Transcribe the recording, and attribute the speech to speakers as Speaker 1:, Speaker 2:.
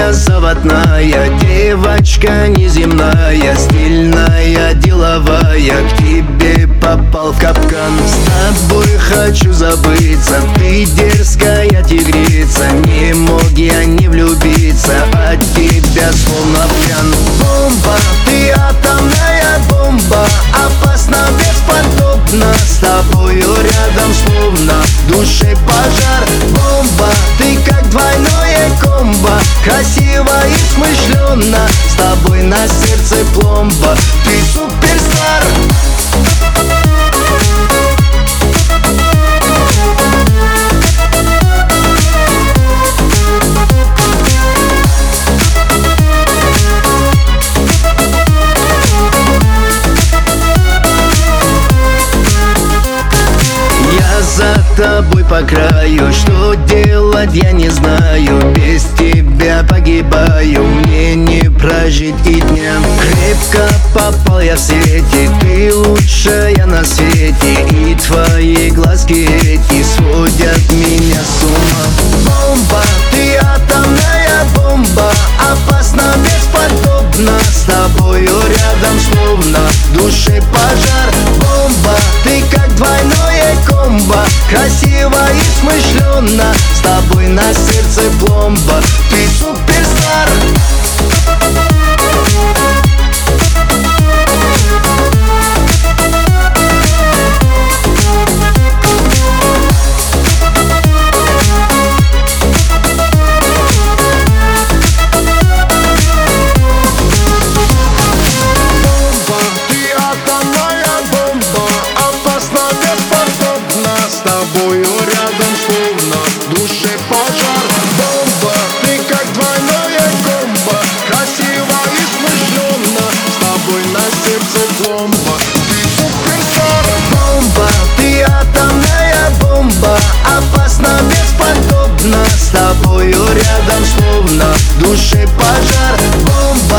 Speaker 1: моя заводная, девочка неземная, стильная, деловая, к тебе попал в капкан. С тобой хочу забыться, ты дерзкая тигрица, не мог я не влюбиться, от тебя словно пьян. Бомба, ты атомная бомба, опасна, бесподобна, с тобою рядом словно в душе пожар. Бомба, ты как двойное комбо, красиво и смышленно, с тобой на сердце пломба, ты суперстар. За тобой по краю, что делать я не знаю, без тебя погибаю, мне не прожить и дня. Крепко попал я в сети, ты лучшая на свете, и твои глазки эти сводят меня с ума. Бомба, ты атомная бомба, опасна, бесподобна, с тобою рядом словно в душе пожар. Бомба, ты как двойное комбо, красиво и смышленно, с тобой на сердце пломба, ты суперстар. Бомба, ты атомная бомба, опасна, бесподобна, с тобою рядом словно в душе пожар. Бомба.